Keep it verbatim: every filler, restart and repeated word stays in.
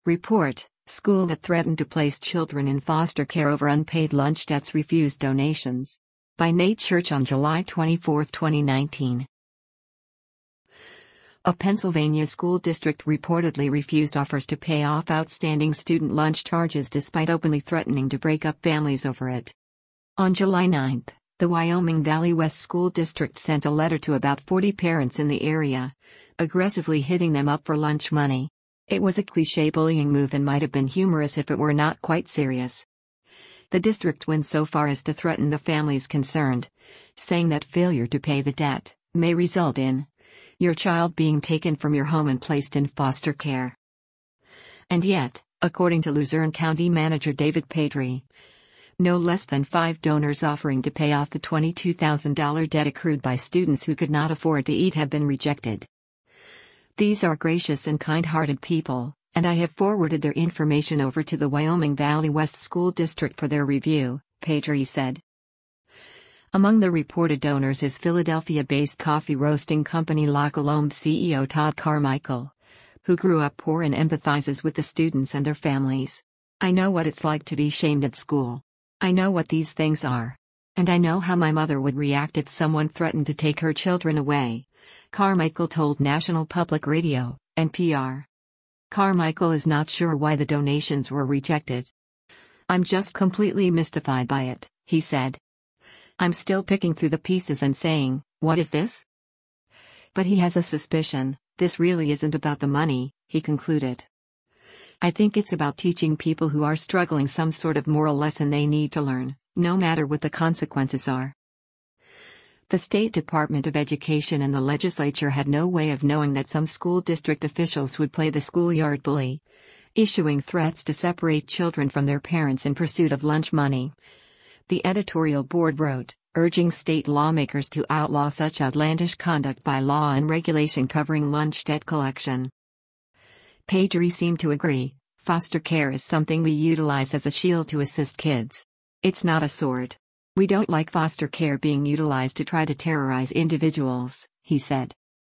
Report: School that threatened to place children in foster care over unpaid lunch debts refused donations. By Nate Church on July twenty-fourth, twenty nineteen. A Pennsylvania school district reportedly refused offers to pay off outstanding student lunch charges despite openly threatening to break up families over it. On July ninth, the Wyoming Valley West School District sent a letter to about forty parents in the area, aggressively hitting them up for lunch money. It was a cliché bullying move and might have been humorous if it were not quite serious. The district went so far as to threaten the families concerned, saying that failure to pay the debt may result in your child being taken from your home and placed in foster care. And yet, according to Luzerne County Manager David Patry, no less than five donors offering to pay off the twenty-two thousand dollars debt accrued by students who could not afford to eat have been rejected. These are gracious and kind-hearted people, and I have forwarded their information over to the Wyoming Valley West School District for their review, Patry said. Among the reported donors is Philadelphia-based coffee roasting company La Colombe C E O Todd Carmichael, who grew up poor and empathizes with the students and their families. I know what it's like to be shamed at school. I know what these things are. And I know how my mother would react if someone threatened to take her children away, Carmichael told National Public Radio, N P R. Carmichael is not sure why the donations were rejected. I'm just completely mystified by it, he said. I'm still picking through the pieces and saying, what is this? But he has a suspicion, this really isn't about the money, he concluded. I think it's about teaching people who are struggling some sort of moral lesson they need to learn, no matter what the consequences are. The State Department of Education and the legislature had no way of knowing that some school district officials would play the schoolyard bully, issuing threats to separate children from their parents in pursuit of lunch money. The editorial board wrote, urging state lawmakers to outlaw such outlandish conduct by law and regulation covering lunch debt collection. Patry seemed to agree. Foster care is something we utilize as a shield to assist kids. It's not a sword. We don't like foster care being utilized to try to terrorize individuals, he said.